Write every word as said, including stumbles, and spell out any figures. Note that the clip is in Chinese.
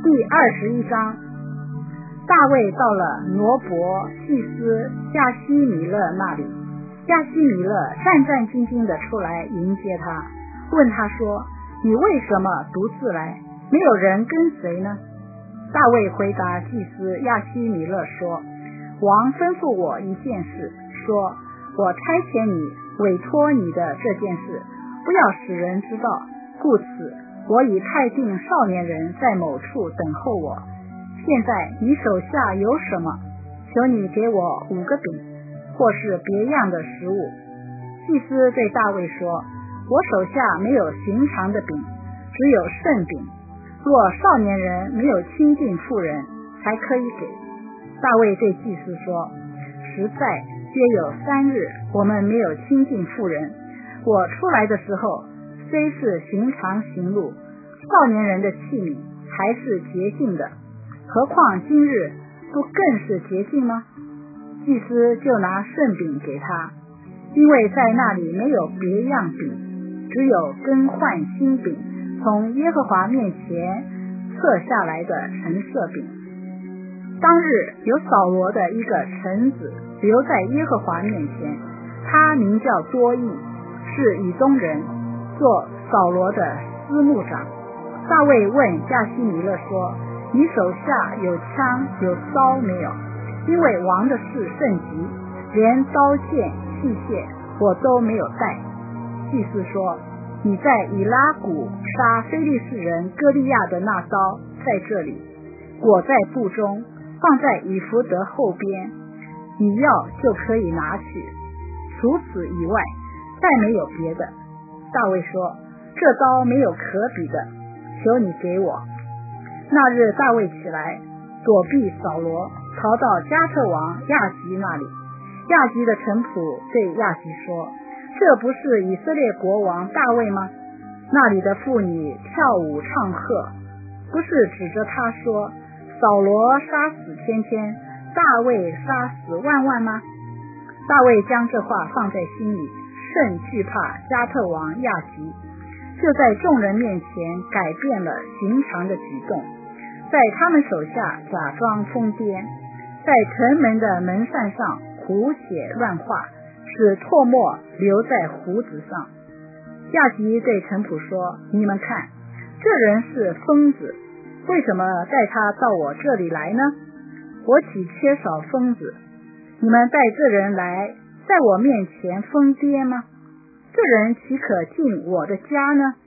第二十一章，大卫到了挪伯祭司亚希米勒那里，亚希米勒战战兢兢地出来迎接他，问他说：你为什么独自来，没有人跟随呢？大卫回答祭司亚希米勒说：王吩咐我一件事，说我差遣你委托你的这件事，不要使人知道，故此我已派定少年人在某处等候我。现在你手下有什么？求你给我五个饼，或是别样的食物。祭司对大卫说：我手下没有寻常的饼，只有圣饼，若少年人没有亲近妇人，才可以给。大卫对祭司说：实在约有三日，我们没有亲近妇人。我出来的时候，虽是寻常行路，少年人的器皿还是洁净的，何况今日不更是洁净吗？祭司就拿圣饼给他，因为在那里没有别样饼，只有更换新饼，从耶和华面前测下来的陈设饼。当日有扫罗的一个臣子留在耶和华面前，他名叫多益，是以东人，做扫罗的司牧长。大卫问亚希米勒说：你手下有枪有刀没有？因为王的事甚急，连刀剑器械我都没有带。祭司说：你在以拉谷杀非利士人歌利亚的那刀在这里，裹在布中，放在以弗得后边，你要就可以拿去，除此以外再没有别的。大卫说：这刀没有可比的，求你给我。那日大卫起来躲避扫罗，逃到加特王亚吉那里。亚吉的臣仆对亚吉说：这不是以色列国王大卫吗？那里的妇女跳舞唱和，不是指着他说：扫罗杀死千千，大卫杀死万万吗？大卫将这话放在心里，甚惧怕加特王亚吉，就在众人面前改变了寻常的举动，在他们手下假装疯癫，在城门的门扇上胡写乱画，使唾沫留在胡子上。亚吉对臣仆说：你们看，这人是疯子，为什么带他到我这里来呢？我岂缺少疯子？你们带这人来，在我面前疯癫吗？这人岂可进我的家呢？